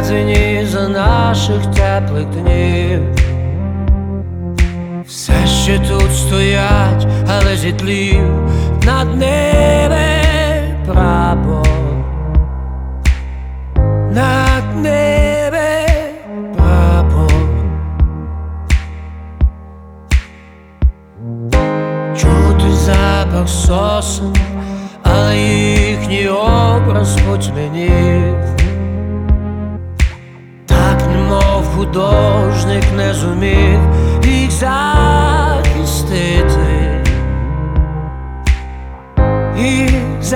всередині за наших теплих днів. Все ще тут стоять, але зітлів над небе прапор, над небе прапор. Чути запах сосен, але їхній образ потьмянів. Так немов художник не зумів їх захистити, їх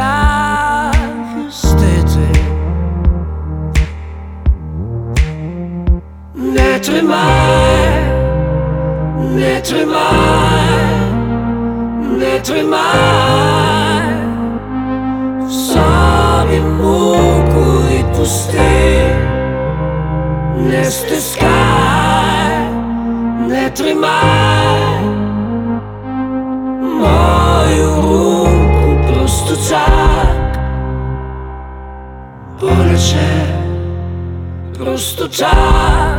захистити. Не тримай, не тримай, не тримай в собі муку, відпусти, не стискай, не тримай мою руку просто так, боляче, просто так,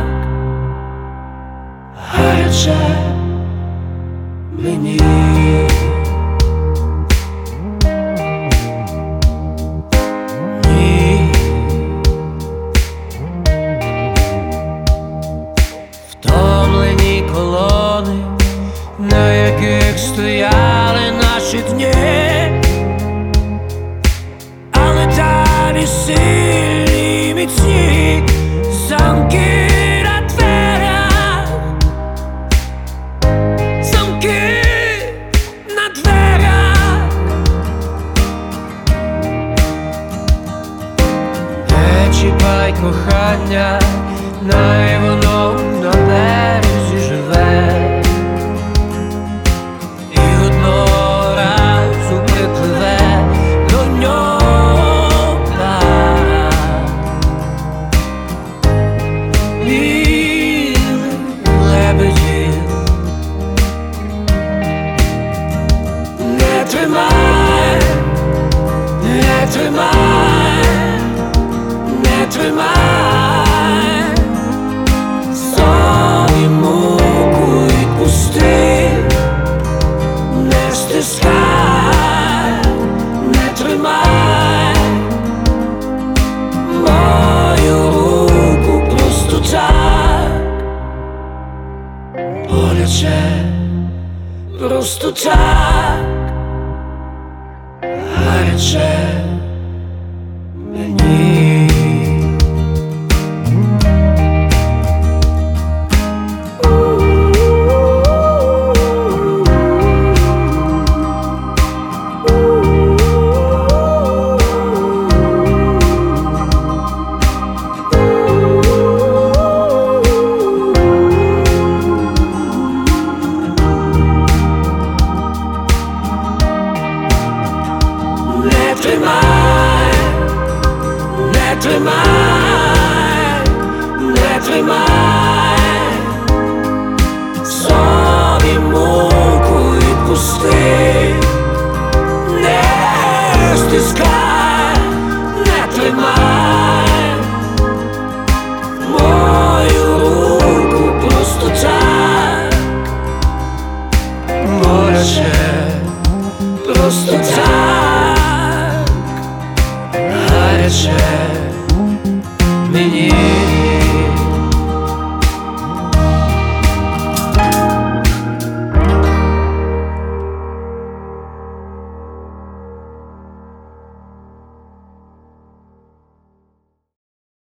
гаряче мені. Втомлені колони, на яких стояли наші дні, але далі сильні, міцні замки на дверях, замки на дверях. Не чіпай кохання, най воно на березі живе, і одного разу припливе до нього пара білих лебедів. Не тримай, не тримай, не тримай собі муку, відпусти, не стискай, не тримай мою руку просто так, боляче, просто так, гаряче мені. Не тримай, не тримай, не тримай собі муку, відпусти, не стискай, не тримай мою руку просто так, боляче, просто так, гаряче мені.